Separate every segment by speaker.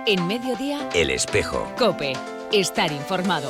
Speaker 1: En Mediodía,
Speaker 2: El Espejo.
Speaker 1: COPE. Estar informado.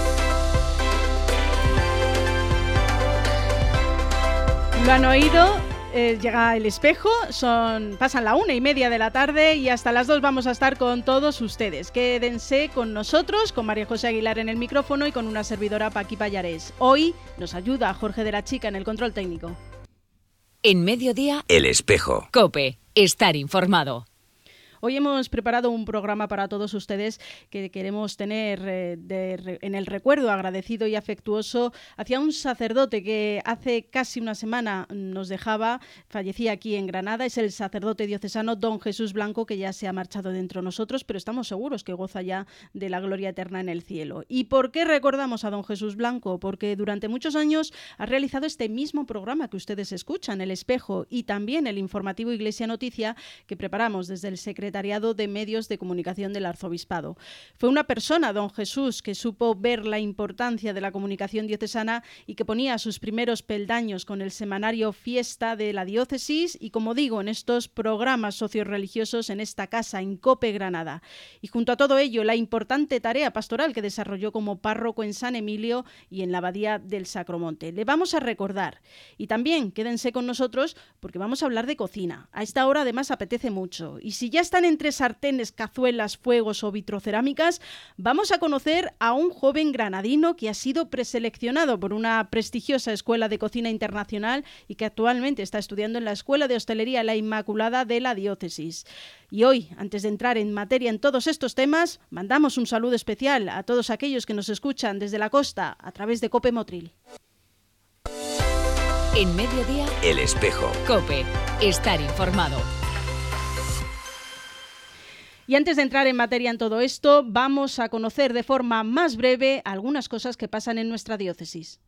Speaker 3: Lo han oído, llega El Espejo, pasan la 1:30 de la tarde y hasta las 2 vamos a estar con todos ustedes. Quédense con nosotros, con María José Aguilar en el micrófono y con una servidora, Paqui Pallarés. Hoy nos ayuda Jorge de la Chica en el control técnico.
Speaker 1: En Mediodía,
Speaker 2: El Espejo.
Speaker 1: COPE. Estar informado.
Speaker 3: Hoy hemos preparado un programa para todos ustedes que queremos tener en el recuerdo agradecido y afectuoso hacia un sacerdote que hace casi una semana nos dejaba, fallecía aquí en Granada. Es el sacerdote diocesano don Jesús Blanco, que ya se ha marchado de entre nosotros, pero estamos seguros que goza ya de la gloria eterna en el cielo. ¿Y por qué recordamos a don Jesús Blanco? Porque durante muchos años ha realizado este mismo programa que ustedes escuchan, El Espejo, y también el informativo Iglesia Noticia, que preparamos desde el Secretariado de Medios de Comunicación del Arzobispado. Fue una persona, don Jesús, que supo ver la importancia de la comunicación diocesana y que ponía sus primeros peldaños con el semanario Fiesta de la Diócesis y, como digo, en estos programas socioreligiosos en esta casa, en COPE Granada. Y junto a todo ello, la importante tarea pastoral que desarrolló como párroco en San Emilio y en la Abadía del Sacromonte. Le vamos a recordar. Y también quédense con nosotros porque vamos a hablar de cocina. A esta hora además apetece mucho. Y si ya están entre sartenes, cazuelas, fuegos o vitrocerámicas, vamos a conocer a un joven granadino que ha sido preseleccionado por una prestigiosa escuela de cocina internacional y que actualmente está estudiando en la Escuela de Hostelería La Inmaculada de la Diócesis. Y hoy, antes de entrar en materia en todos estos temas, mandamos un saludo especial a todos aquellos que nos escuchan desde la costa a través de COPE Motril.
Speaker 1: En Mediodía,
Speaker 2: El Espejo.
Speaker 1: COPE. Estar informado.
Speaker 3: Y antes de entrar en materia en todo esto, vamos a conocer de forma más breve algunas cosas que pasan en nuestra diócesis.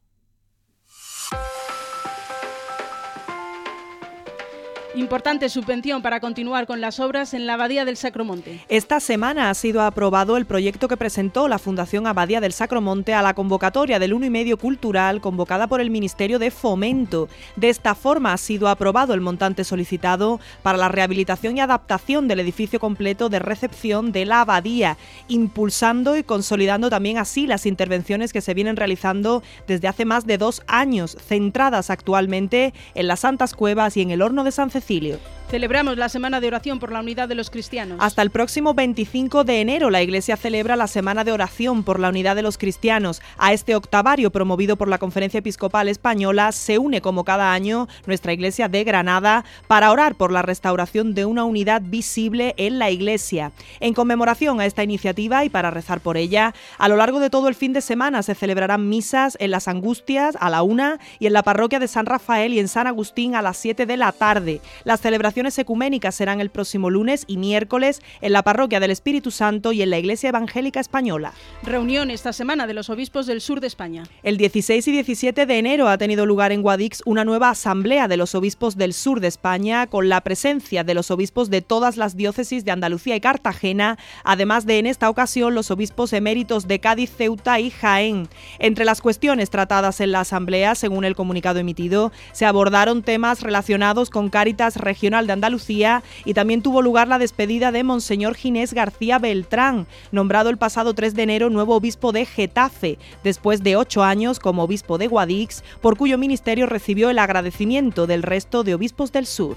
Speaker 3: Importante subvención para continuar con las obras en la Abadía del Sacromonte.
Speaker 4: Esta semana ha sido aprobado el proyecto que presentó la Fundación Abadía del Sacromonte a la convocatoria del 1,5 cultural convocada por el Ministerio de Fomento. De esta forma ha sido aprobado el montante solicitado para la rehabilitación y adaptación del edificio completo de recepción de la Abadía, impulsando y consolidando también así las intervenciones que se vienen realizando desde hace más de 2 años, centradas actualmente en las Santas Cuevas y en el Horno de San Cecilio.
Speaker 3: Celebramos la Semana de Oración por la Unidad de los Cristianos.
Speaker 4: Hasta el próximo 25 de enero la Iglesia celebra la Semana de Oración por la Unidad de los Cristianos. A este octavario promovido por la Conferencia Episcopal Española se une como cada año nuestra Iglesia de Granada para orar por la restauración de una unidad visible en la Iglesia. En conmemoración a esta iniciativa y para rezar por ella, a lo largo de todo el fin de semana se celebrarán misas en las Angustias a la 1 y en la parroquia de San Rafael y en San Agustín a las 7 de la tarde. Las celebraciones ecuménicas serán el próximo lunes y miércoles en la Parroquia del Espíritu Santo y en la Iglesia Evangélica Española.
Speaker 3: Reunión esta semana de los obispos del sur de España.
Speaker 4: El 16 y 17 de enero ha tenido lugar en Guadix una nueva asamblea de los obispos del sur de España con la presencia de los obispos de todas las diócesis de Andalucía y Cartagena, además de en esta ocasión los obispos eméritos de Cádiz, Ceuta y Jaén. Entre las cuestiones tratadas en la asamblea, según el comunicado emitido, se abordaron temas relacionados con Cáritas Regional de Andalucía y también tuvo lugar la despedida de Monseñor Ginés García Beltrán, nombrado el pasado 3 de enero nuevo obispo de Getafe, después de 8 años como obispo de Guadix, por cuyo ministerio recibió el agradecimiento del resto de obispos del sur.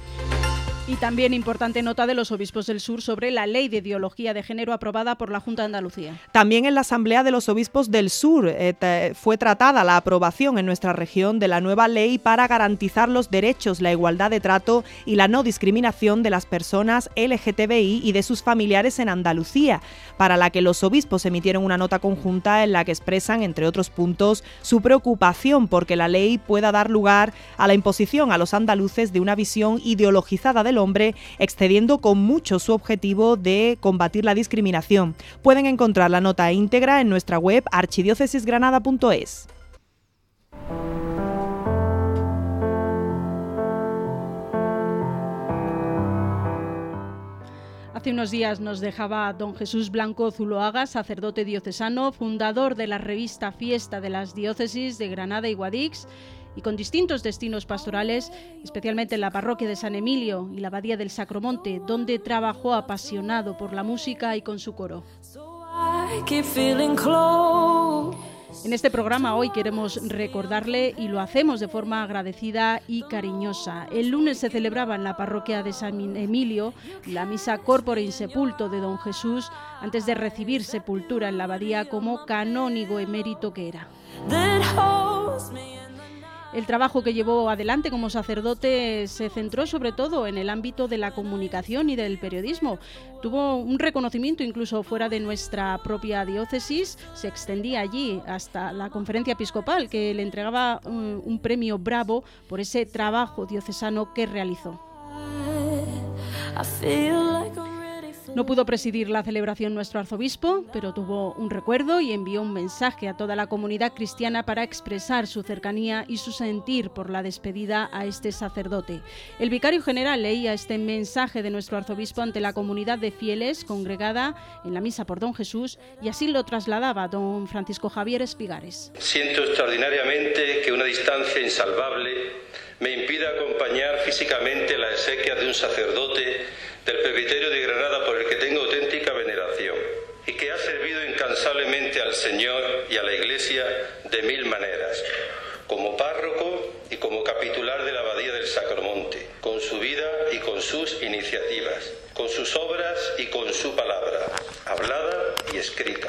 Speaker 3: Y también importante nota de los obispos del sur sobre la Ley de Ideología de Género aprobada por la Junta de Andalucía.
Speaker 4: También en la Asamblea de los Obispos del Sur fue tratada la aprobación en nuestra región de la nueva ley para garantizar los derechos, la igualdad de trato y la no discriminación de las personas LGTBI y de sus familiares en Andalucía, para la que los obispos emitieron una nota conjunta en la que expresan, entre otros puntos, su preocupación porque la ley pueda dar lugar a la imposición a los andaluces de una visión ideologizada del hombre, excediendo con mucho su objetivo de combatir la discriminación. Pueden encontrar la nota íntegra en nuestra web archidiocesisgranada.es.
Speaker 3: Hace unos días nos dejaba don Jesús Blanco Zuloaga, sacerdote diocesano, fundador de la revista Fiesta de las Diócesis de Granada y Guadix, y con distintos destinos pastorales, especialmente en la parroquia de San Emilio y la abadía del Sacromonte, donde trabajó apasionado por la música y con su coro. En este programa hoy queremos recordarle y lo hacemos de forma agradecida y cariñosa. El lunes se celebraba en la parroquia de San Emilio la misa Corpore in Sepulto de Don Jesús antes de recibir sepultura en la abadía como canónigo emérito que era. El trabajo que llevó adelante como sacerdote se centró sobre todo en el ámbito de la comunicación y del periodismo. Tuvo un reconocimiento incluso fuera de nuestra propia diócesis, se extendía allí hasta la conferencia episcopal que le entregaba un premio Bravo por ese trabajo diocesano que realizó. No pudo presidir la celebración nuestro arzobispo, pero tuvo un recuerdo y envió un mensaje a toda la comunidad cristiana para expresar su cercanía y su sentir por la despedida a este sacerdote. El vicario general leía este mensaje de nuestro arzobispo ante la comunidad de fieles congregada en la misa por Don Jesús y así lo trasladaba don Francisco Javier Espigares.
Speaker 5: Siento extraordinariamente que una distancia insalvable me impida acompañar físicamente las exequias de un sacerdote del presbiterio de Granada por el que tengo auténtica veneración y que ha servido incansablemente al Señor y a la Iglesia de mil maneras, como párroco y como capitular de la abadía del Sacromonte, con su vida y con sus iniciativas, con sus obras y con su palabra, hablada y escrita.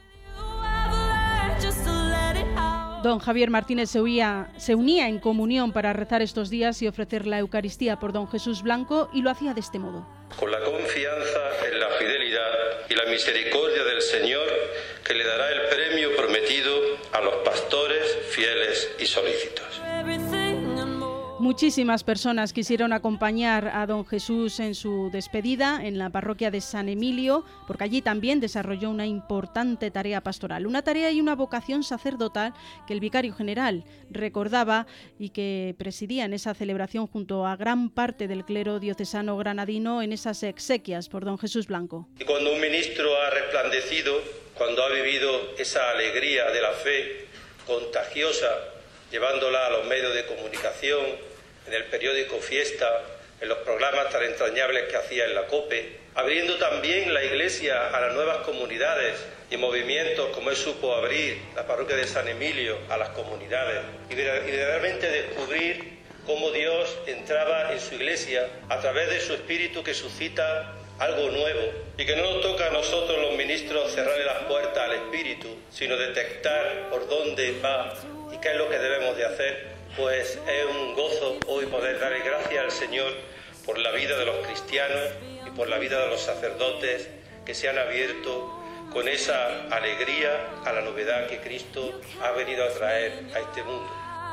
Speaker 3: Don Javier Martínez se unía en comunión para rezar estos días y ofrecer la Eucaristía por Don Jesús Blanco y lo hacía de este modo.
Speaker 5: Con la confianza en la fidelidad y la misericordia del Señor que le dará el premio prometido a los pastores fieles y solícitos.
Speaker 3: Muchísimas personas quisieron acompañar a Don Jesús en su despedida en la parroquia de San Emilio, porque allí también desarrolló una importante tarea pastoral, una tarea y una vocación sacerdotal que el vicario general recordaba y que presidía en esa celebración junto a gran parte del clero diocesano granadino en esas exequias por Don Jesús Blanco.
Speaker 5: Y cuando un ministro ha resplandecido, cuando ha vivido esa alegría de la fe contagiosa, llevándola a los medios de comunicación, en el periódico Fiesta, en los programas tan entrañables que hacía en la COPE, abriendo también la Iglesia a las nuevas comunidades y movimientos como él supo abrir la parroquia de San Emilio a las comunidades y realmente descubrir cómo Dios entraba en su Iglesia a través de su Espíritu que suscita algo nuevo y que no nos toca a nosotros los ministros cerrarle las puertas al Espíritu, sino detectar por dónde va y qué es lo que debemos de hacer. Pues es un gozo hoy poder darle gracias al Señor por la vida de los cristianos y por la vida de los sacerdotes que se han abierto con esa alegría a la novedad que Cristo ha venido a traer a este mundo.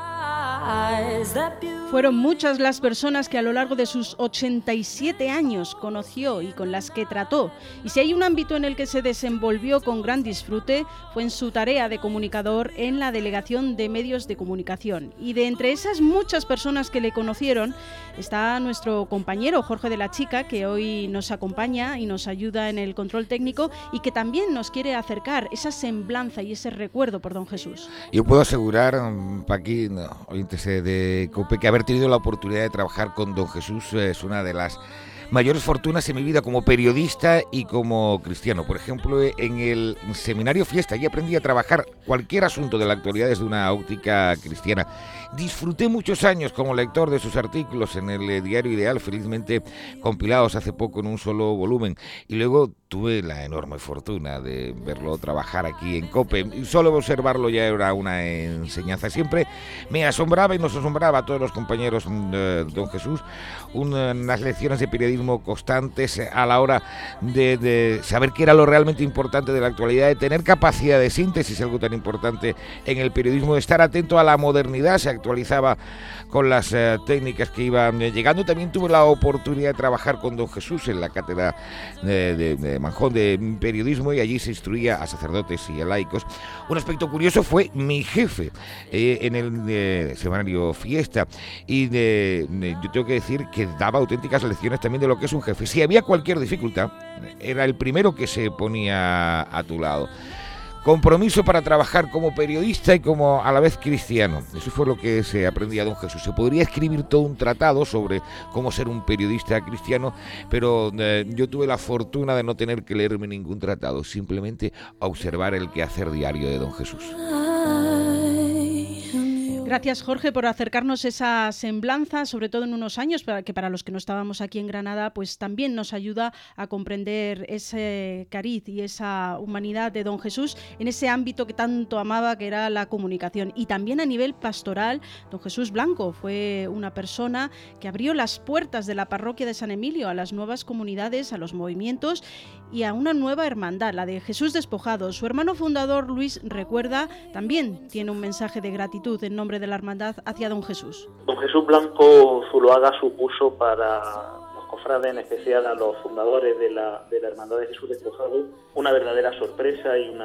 Speaker 3: Fueron muchas las personas que a lo largo de sus 87 años conoció y con las que trató. Y si hay un ámbito en el que se desenvolvió con gran disfrute, fue en su tarea de comunicador en la Delegación de Medios de Comunicación. Y de entre esas muchas personas que le conocieron, está nuestro compañero Jorge de la Chica, que hoy nos acompaña y nos ayuda en el control técnico y que también nos quiere acercar esa semblanza y ese recuerdo por Don Jesús.
Speaker 6: Yo puedo asegurar, Paqui, oyentes de COPE, que haber tenido la oportunidad de trabajar con Don Jesús es una de las mayores fortunas en mi vida como periodista y como cristiano. Por ejemplo, en el seminario Fiesta, allí aprendí a trabajar cualquier asunto de la actualidad desde una óptica cristiana. Disfruté muchos años como lector de sus artículos en el Diario Ideal, felizmente compilados hace poco en un solo volumen. Y luego tuve la enorme fortuna de verlo trabajar aquí en COPE. Y solo observarlo ya era una enseñanza. Siempre me asombraba y nos asombraba a todos los compañeros Don Jesús unas lecciones de periodismo constantes a la hora de saber qué era lo realmente importante de la actualidad, de tener capacidad de síntesis, algo tan importante en el periodismo, de estar atento a la modernidad. Se actualizaba con las técnicas que iban llegando. También tuve la oportunidad de trabajar con Don Jesús en la cátedra de Manjón de periodismo, y allí se instruía a sacerdotes y a laicos. Un aspecto curioso fue mi jefe en el semanario Fiesta, y yo tengo que decir que daba auténticas lecciones también de lo que es un jefe. Si había cualquier dificultad, era el primero que se ponía a tu lado. compromiso para trabajar como periodista y como a la vez cristiano. Eso fue lo que se aprendía a don Jesús. Se podría escribir todo un tratado sobre cómo ser un periodista cristiano, pero yo tuve la fortuna de no tener que leerme ningún tratado, simplemente observar el quehacer diario de don Jesús.
Speaker 3: Gracias, Jorge, por acercarnos esa semblanza, sobre todo en unos años, que para los que no estábamos aquí en Granada, pues también nos ayuda a comprender ese cariz y esa humanidad de don Jesús en ese ámbito que tanto amaba, que era la comunicación. Y también a nivel pastoral, don Jesús Blanco fue una persona que abrió las puertas de la parroquia de San Emilio a las nuevas comunidades, a los movimientos y a una nueva hermandad, la de Jesús Despojado. Su hermano fundador, Luis Recuerda, también tiene un mensaje de gratitud en nombre de la hermandad hacia don Jesús.
Speaker 7: Don Jesús Blanco Zuloaga supuso para los cofrades, en especial a los fundadores de la hermandad de Jesús Despojado, una verdadera sorpresa y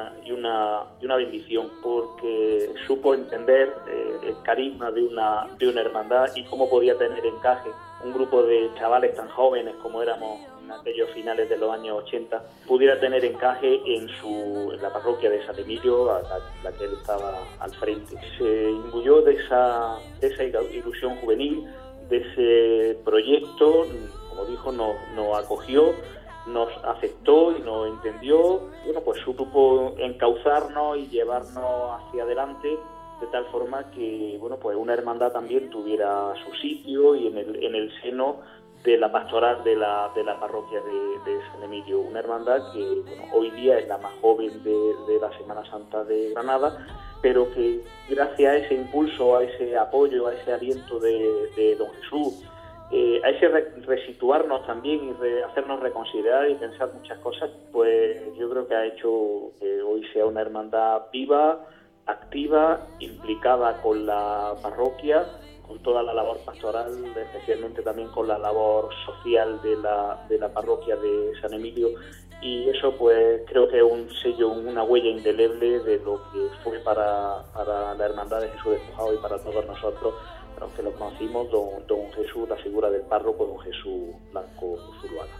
Speaker 7: una bendición, porque supo entender el carisma de una hermandad y cómo podía tener encaje un grupo de chavales tan jóvenes como éramos en aquellos finales de los años 80, pudiera tener encaje en la parroquia de San Emilio, a la que él estaba al frente. Se imbuyó de esa ilusión juvenil, de ese proyecto, como dijo, nos acogió, nos aceptó y nos entendió. Bueno, pues supo encauzarnos y llevarnos hacia adelante, de tal forma que, bueno, pues una hermandad también tuviera su sitio y en el seno de la pastoral de la parroquia de San Emilio, una hermandad que, bueno, hoy día es la más joven de la Semana Santa de Granada, pero que gracias a ese impulso, a ese apoyo, a ese aliento de don Jesús, a ese resituarnos también y hacernos reconsiderar y pensar muchas cosas, pues yo creo que ha hecho que hoy sea una hermandad viva, activa, implicada con la parroquia, con toda la labor pastoral, especialmente también con la labor social de la parroquia de San Emilio, y eso pues creo que es un sello, una huella indeleble de lo que fue para la hermandad de Jesús Despojado y para todos nosotros, los que lo conocimos, don Jesús, la figura del párroco, don Jesús Blanco Zuloaga.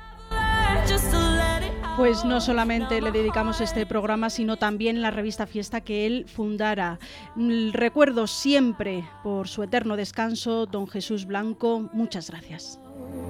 Speaker 3: Pues no solamente le dedicamos este programa, sino también la revista Fiesta que él fundara. Recuerdo siempre por su eterno descanso, don Jesús Blanco. Muchas gracias.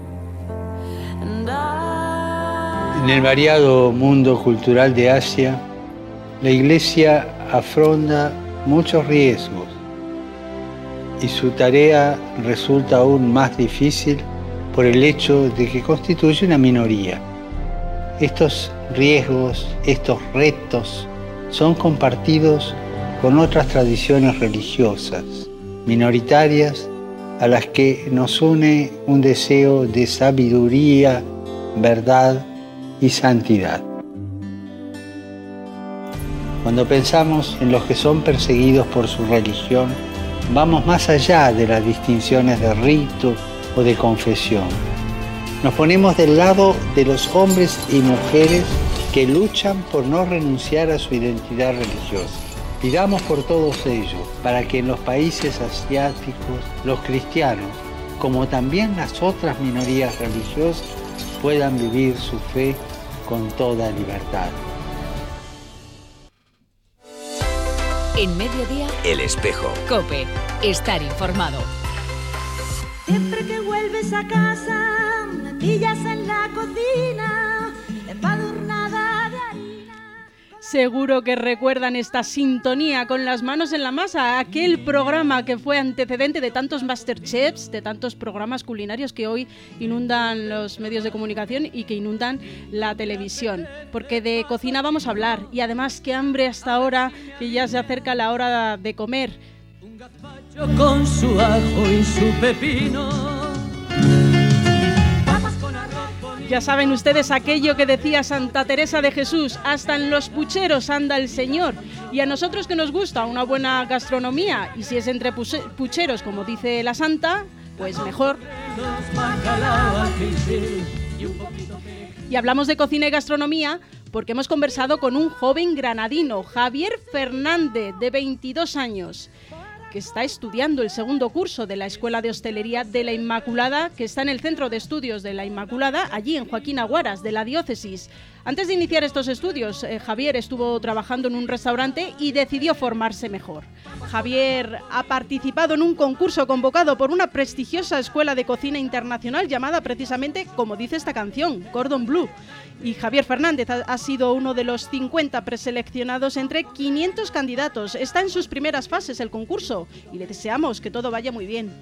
Speaker 8: En el variado mundo cultural de Asia, la Iglesia afronta muchos riesgos y su tarea resulta aún más difícil por el hecho de que constituye una minoría. Estos riesgos, estos retos, son compartidos con otras tradiciones religiosas, minoritarias, a las que nos une un deseo de sabiduría, verdad y santidad. Cuando pensamos en los que son perseguidos por su religión, vamos más allá de las distinciones de rito o de confesión. Nos ponemos del lado de los hombres y mujeres que luchan por no renunciar a su identidad religiosa. Pidamos por todos ellos, para que en los países asiáticos, los cristianos, como también las otras minorías religiosas, puedan vivir su fe con toda libertad.
Speaker 1: En Mediodía,
Speaker 2: El Espejo.
Speaker 1: COPE. Estar informado.
Speaker 9: Siempre que vuelves a casa, me pillas en la cocina, embadurnada de harina.
Speaker 3: Seguro que recuerdan esta sintonía con las manos en la masa, aquel programa que fue antecedente de tantos Masterchefs, de tantos programas culinarios que hoy inundan los medios de comunicación y que inundan la televisión. Porque de cocina vamos a hablar, y además qué hambre hasta ahora, que ya se acerca la hora de comer.
Speaker 10: Un gazpacho con su ajo y su pepino.
Speaker 3: Ya saben ustedes aquello que decía Santa Teresa de Jesús, hasta en los pucheros anda el Señor. Y a nosotros que nos gusta una buena gastronomía, y si es entre pucheros, como dice la Santa, pues mejor. Y hablamos de cocina y gastronomía porque hemos conversado con un joven granadino, Javier Fernández, de 22 años. que está estudiando el segundo curso de la Escuela de Hostelería de la Inmaculada, que está en el Centro de Estudios de la Inmaculada, allí en Joaquín Aguaras, de la diócesis. Antes de iniciar estos estudios, Javier estuvo trabajando en un restaurante y decidió formarse mejor. Javier ha participado en un concurso convocado por una prestigiosa escuela de cocina internacional llamada precisamente, como dice esta canción, Cordon Bleu. Y Javier Fernández ha sido uno de los 50 preseleccionados entre 500 candidatos. Está en sus primeras fases el concurso y le deseamos que todo vaya muy bien.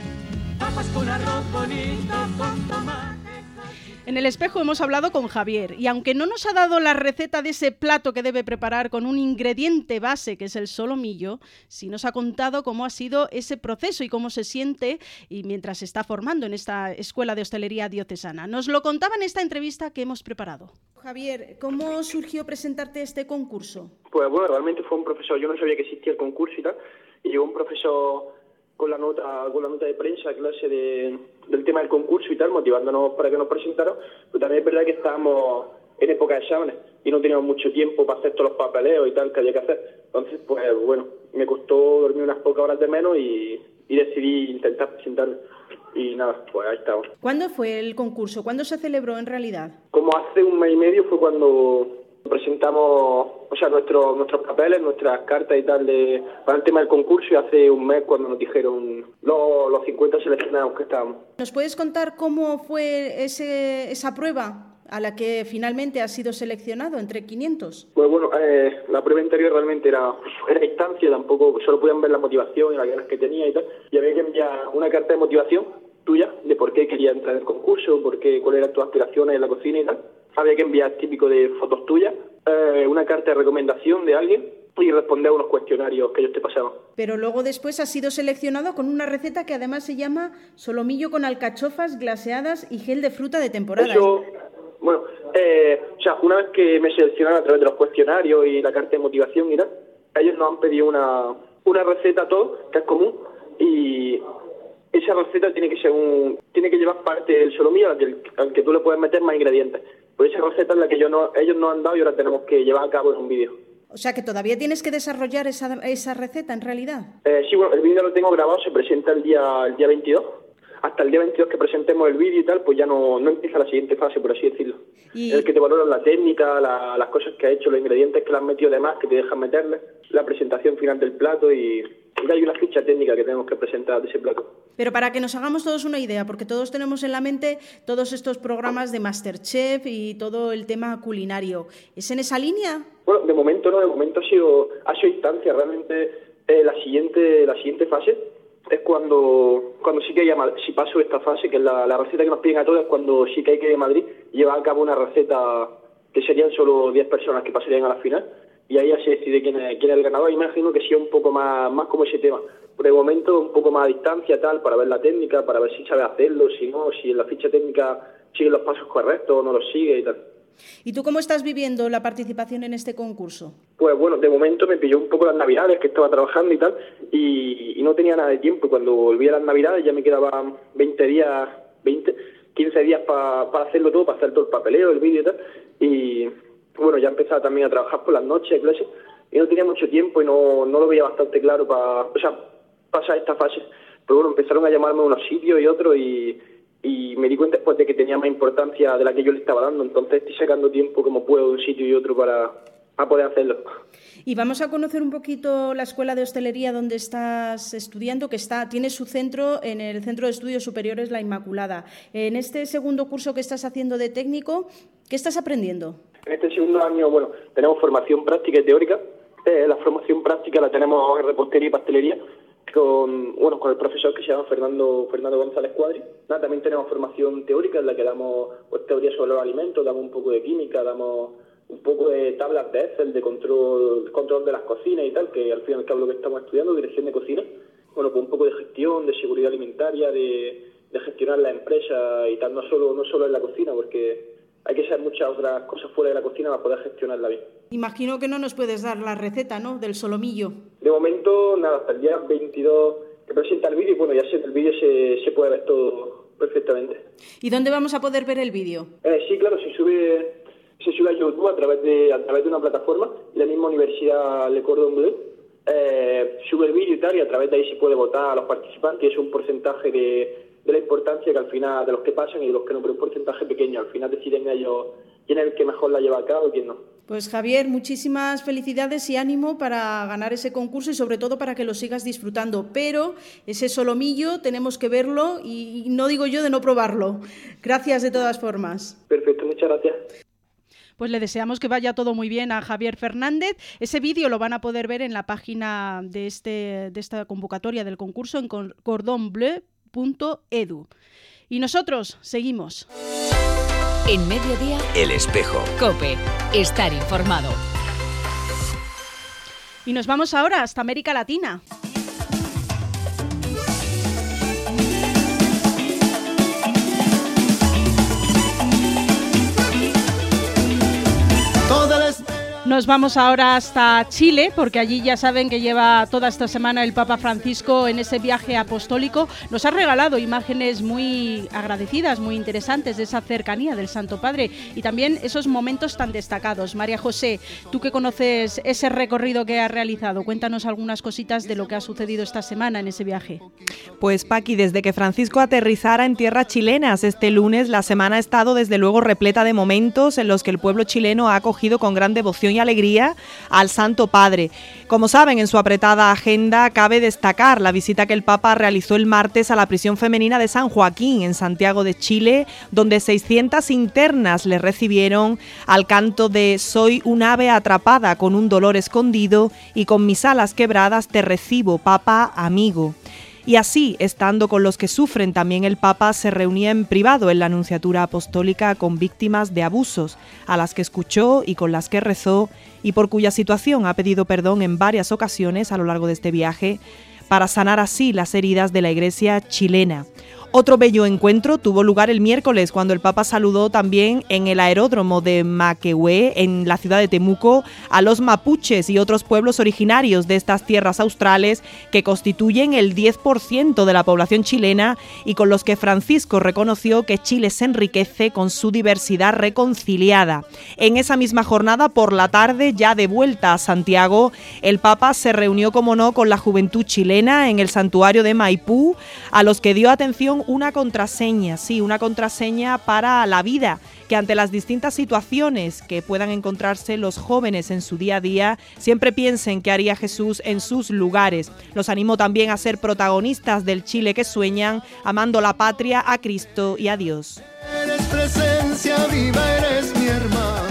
Speaker 10: Papas con arroz bonito, con tomate.
Speaker 3: En el espejo hemos hablado con Javier y aunque no nos ha dado la receta de ese plato que debe preparar con un ingrediente base que es el solomillo, sí nos ha contado cómo ha sido ese proceso y cómo se siente y mientras se está formando en esta Escuela de Hostelería Diocesana. Nos lo contaba en esta entrevista que hemos preparado. Javier, ¿cómo surgió presentarte este concurso?
Speaker 11: Pues bueno, realmente fue un profesor, yo no sabía que existía el concurso y tal, y llegó un profesor con la nota de prensa, clase del tema del concurso y tal, motivándonos para que nos presentaran, pero también es verdad que estábamos en época de exámenes y no teníamos mucho tiempo para hacer todos los papeleos y tal que había que hacer. Entonces, pues bueno, me costó dormir unas pocas horas de menos y decidí intentar presentarme. Y nada, pues ahí estamos.
Speaker 3: ¿Cuándo fue el concurso? ¿Cuándo se celebró en realidad?
Speaker 11: Como hace un mes y medio fue cuando presentamos, o sea, nuestros papeles, nuestras cartas y tal para el tema del concurso, y hace un mes cuando nos dijeron los 50 seleccionados que estábamos.
Speaker 3: ¿Nos puedes contar cómo fue esa prueba a la que finalmente has sido seleccionado entre 500?
Speaker 11: Pues bueno, la prueba anterior realmente era a instancia, tampoco solo podían ver la motivación y las ganas que tenía y tal, y había que enviar una carta de motivación tuya de por qué quería entrar en el concurso, cuáles eran tus aspiraciones en la cocina y tal. Había que enviar típico de fotos tuyas, una carta de recomendación de alguien y responder a unos cuestionarios que ellos te pasaban.
Speaker 3: Pero luego después has sido seleccionado con una receta que además se llama solomillo con alcachofas glaseadas y gel de fruta de temporada.
Speaker 11: Eso, bueno, o sea, una vez que me seleccionaron a través de los cuestionarios y la carta de motivación y tal, ellos nos han pedido una receta a todos, que es común, y esa receta tiene que llevar parte del solomillo al que tú le puedes meter más ingredientes. Pues esa receta es la que ellos nos han dado y ahora tenemos que llevar a cabo en un vídeo.
Speaker 3: O sea, que todavía tienes que desarrollar esa receta en realidad.
Speaker 11: Sí, bueno, el vídeo lo tengo grabado, se presenta el día 22. Hasta el día 22 que presentemos el vídeo y tal, pues ya no empieza la siguiente fase, por así decirlo. El que te valoran la técnica, las cosas que has hecho, los ingredientes que le has metido de más, que te dejan meterle, la presentación final del plato y hay una ficha técnica que tenemos que presentar de ese plato.
Speaker 3: Pero para que nos hagamos todos una idea, porque todos tenemos en la mente todos estos programas de MasterChef y todo el tema culinario. ¿Es en esa línea?
Speaker 11: Bueno, de momento no, de momento ha sido instancia. Realmente la siguiente fase es cuando sí que si paso esta fase, que es la receta que nos piden a todos, es cuando sí que hay que ir a Madrid llevar a cabo una receta que serían solo 10 personas que pasarían a la final, y ahí ya se decide quién es el ganador. Imagino que sea un poco más como ese tema. Por el momento un poco más a distancia, tal, para ver la técnica, para ver si sabe hacerlo, si no, si en la ficha técnica sigue los pasos correctos o no los sigue y tal.
Speaker 3: ¿Y tú cómo estás viviendo la participación en este concurso?
Speaker 11: Pues bueno, de momento me pilló un poco las navidades, que estaba trabajando y tal, y no tenía nada de tiempo. Y cuando volví a las navidades ya me quedaban 15 días para hacerlo todo, para hacer todo el papeleo, el vídeo y tal. Y bueno, ya empezaba también a trabajar por las noches, clases, y no tenía mucho tiempo y no lo veía bastante claro para pasar esta fase. Pero bueno, empezaron a llamarme a unos sitios y otros y me di cuenta después de que tenía más importancia de la que yo le estaba dando. Entonces estoy sacando tiempo como puedo de un sitio y otro para poder hacerlo.
Speaker 3: Y vamos a conocer un poquito la Escuela de Hostelería donde estás estudiando, que tiene su centro en el Centro de Estudios Superiores La Inmaculada. En este segundo curso que estás haciendo de técnico, ¿qué estás aprendiendo?
Speaker 11: En este segundo año, bueno, tenemos formación práctica y teórica. La formación práctica la tenemos en repostería y pastelería con el profesor que se llama Fernando González Cuadri. También tenemos formación teórica en la que damos teoría sobre los alimentos, damos un poco de química, damos un poco de tablas de Excel, de control de las cocinas y tal, que al fin y al cabo lo que estamos estudiando, dirección de cocina. Bueno, pues un poco de gestión, de seguridad alimentaria, de gestionar la empresa y tal, no solo en la cocina, porque hay que saber muchas otras cosas fuera de la cocina para poder gestionarla bien.
Speaker 3: Imagino que no nos puedes dar la receta, ¿no?, del solomillo.
Speaker 11: De momento, nada, hasta el día 22 que presenta el vídeo, y bueno, ya en el vídeo se puede ver todo perfectamente.
Speaker 3: ¿Y dónde vamos a poder ver el vídeo?
Speaker 11: Sí, claro, se sube a YouTube a través de una plataforma, la misma Universidad Le Cordon Bleu, sube el vídeo y tal, y a través de ahí se puede votar a los participantes, y es un porcentaje de la importancia que al final, de los que pasan y de los que no, pero un porcentaje pequeño, al final deciden ellos quién es el que mejor la lleva a cabo y quién no.
Speaker 3: Pues Javier, muchísimas felicidades y ánimo para ganar ese concurso y sobre todo para que lo sigas disfrutando, pero ese solomillo tenemos que verlo y no digo yo de no probarlo. Gracias de todas formas.
Speaker 11: Perfecto, muchas gracias.
Speaker 3: Pues le deseamos que vaya todo muy bien a Javier Fernández. Ese vídeo lo van a poder ver en la página de esta convocatoria del concurso en cordonbleu.edu. Y nosotros seguimos.
Speaker 1: En Mediodía,
Speaker 2: El Espejo.
Speaker 1: COPE. Estar informado.
Speaker 3: Y nos vamos ahora hasta América Latina. Nos vamos ahora hasta Chile, porque allí ya saben que lleva toda esta semana el Papa Francisco en ese viaje apostólico. Nos ha regalado imágenes muy agradecidas, muy interesantes de esa cercanía del Santo Padre y también esos momentos tan destacados. María José, tú que conoces ese recorrido que ha realizado, cuéntanos algunas cositas de lo que ha sucedido esta semana en ese viaje.
Speaker 4: Pues Paqui, desde que Francisco aterrizara en tierras chilenas este lunes, la semana ha estado desde luego repleta de momentos en los que el pueblo chileno ha acogido con gran devoción y alegría al Santo Padre. Como saben, en su apretada agenda cabe destacar la visita que el Papa realizó el martes a la prisión femenina de San Joaquín, en Santiago de Chile, donde 600 internas le recibieron al canto de «Soy un ave atrapada con un dolor escondido y con mis alas quebradas te recibo, Papa amigo». Y así, estando con los que sufren, también el Papa se reunía en privado en la Nunciatura Apostólica con víctimas de abusos, a las que escuchó y con las que rezó, y por cuya situación ha pedido perdón en varias ocasiones a lo largo de este viaje, para sanar así las heridas de la Iglesia chilena. Otro bello encuentro tuvo lugar el miércoles, cuando el Papa saludó también en el aeródromo de Maquehue, en la ciudad de Temuco, a los mapuches y otros pueblos originarios de estas tierras australes que constituyen el 10% de la población chilena y con los que Francisco reconoció que Chile se enriquece con su diversidad reconciliada. En esa misma jornada, por la tarde, ya de vuelta a Santiago, el Papa se reunió, como no, con la juventud chilena en el santuario de Maipú, a los que dio atención una contraseña para la vida, que ante las distintas situaciones que puedan encontrarse los jóvenes en su día a día, siempre piensen qué haría Jesús en sus lugares. Los animó también a ser protagonistas del Chile que sueñan, amando la patria, a Cristo y a Dios.
Speaker 12: Eres presencia viva, eres mi hermano.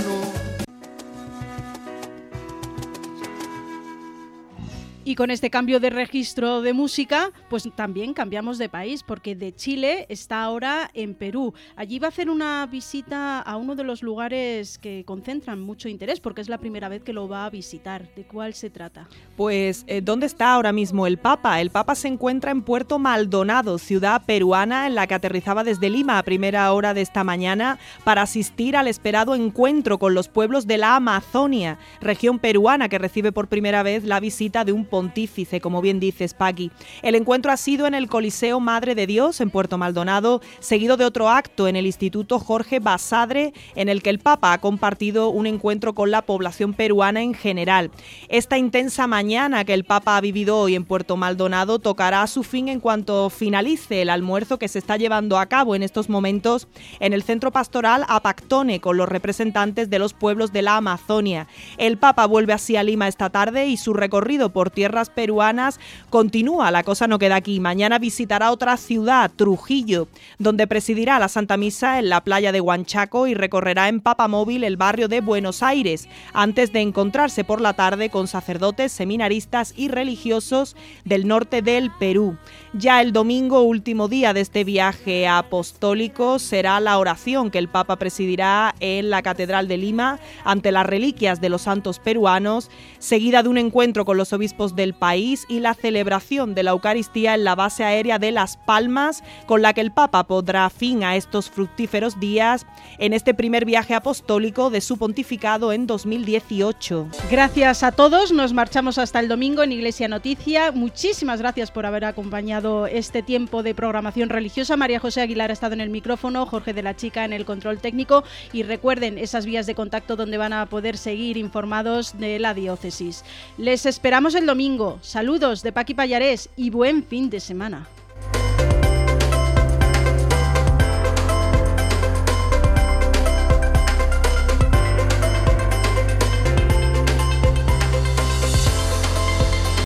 Speaker 3: Y con este cambio de registro de música, pues también cambiamos de país, porque de Chile está ahora en Perú. Allí va a hacer una visita a uno de los lugares que concentran mucho interés, porque es la primera vez que lo va a visitar. ¿De cuál se trata?
Speaker 4: Pues, ¿dónde está ahora mismo el Papa? El Papa se encuentra en Puerto Maldonado, ciudad peruana en la que aterrizaba desde Lima a primera hora de esta mañana para asistir al esperado encuentro con los pueblos de la Amazonia, región peruana que recibe por primera vez la visita de un pontífice, como bien dices, Paqui. El encuentro ha sido en el Coliseo Madre de Dios, en Puerto Maldonado, seguido de otro acto en el Instituto Jorge Basadre, en el que el Papa ha compartido un encuentro con la población peruana en general. Esta intensa mañana que el Papa ha vivido hoy en Puerto Maldonado tocará a su fin en cuanto finalice el almuerzo que se está llevando a cabo en estos momentos en el Centro Pastoral Apactone, con los representantes de los pueblos de la Amazonia. El Papa vuelve así a Lima esta tarde y su recorrido por tierras peruanas continúa. La cosa no queda aquí. Mañana visitará otra ciudad, Trujillo, donde presidirá la Santa Misa en la playa de Huanchaco y recorrerá en papamóvil el barrio de Buenos Aires, antes de encontrarse por la tarde con sacerdotes, seminaristas y religiosos del norte del Perú. Ya el domingo, último día de este viaje apostólico, será la oración que el Papa presidirá en la Catedral de Lima ante las reliquias de los santos peruanos, seguida de un encuentro con los obispos del país y la celebración de la Eucaristía en la base aérea de Las Palmas, con la que el Papa pondrá fin a estos fructíferos días en este primer viaje apostólico de su pontificado en 2018.
Speaker 3: Gracias a todos, nos marchamos hasta el domingo en Iglesia Noticia. Muchísimas gracias por haber acompañado este tiempo de programación religiosa. María José Aguilar ha estado en el micrófono, Jorge de la Chica en el control técnico, y recuerden esas vías de contacto donde van a poder seguir informados de la diócesis. Les esperamos el domingo domingo. Saludos de Paqui Pallarés y buen fin de semana.